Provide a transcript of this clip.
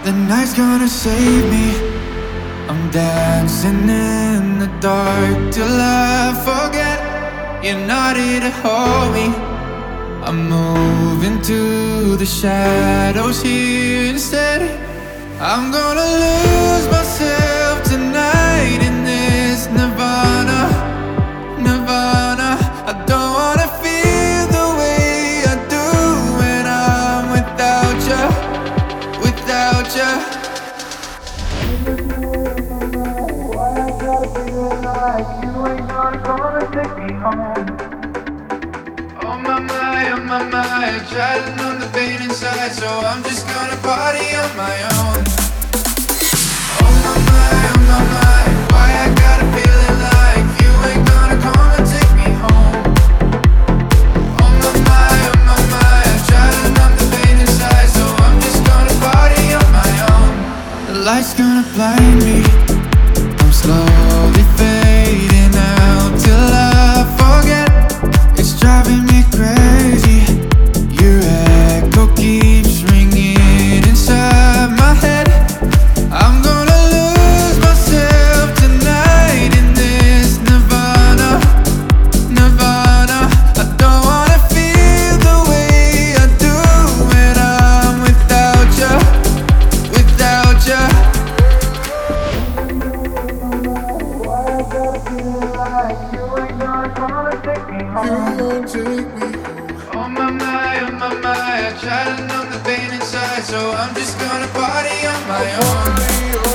The night's gonna save me. I'm dancing in the dark till I forget you're not here to hold me. I'm moving to the shadows here instead. I'm gonna lose myself tonight in this nirvana, nirvana. I don't wanna feel the way I do when I'm without you, without you. Why I gotta feel like you ain't gonna come and take me home? Oh my mind, try to numb the pain inside, so I'm just gonna party on my own. Oh my mind, why I gotta feel it like you ain't gonna come and take me home? Oh my mind, try to numb the pain inside, so I'm just gonna party on my own. The light's gonna blind me. I'm slowly fading out till I forget. It's driving me crazy. Your echo keeps ringing inside my head. I'm gonna lose myself tonight in this nirvana, nirvana. I don't wanna feel the way I do when I'm without you, without you. Why I gotta feel like you ain't gonna come and take me home? You won't take me home. Oh my mind, I try to numb the pain inside, so I'm just gonna party on my own.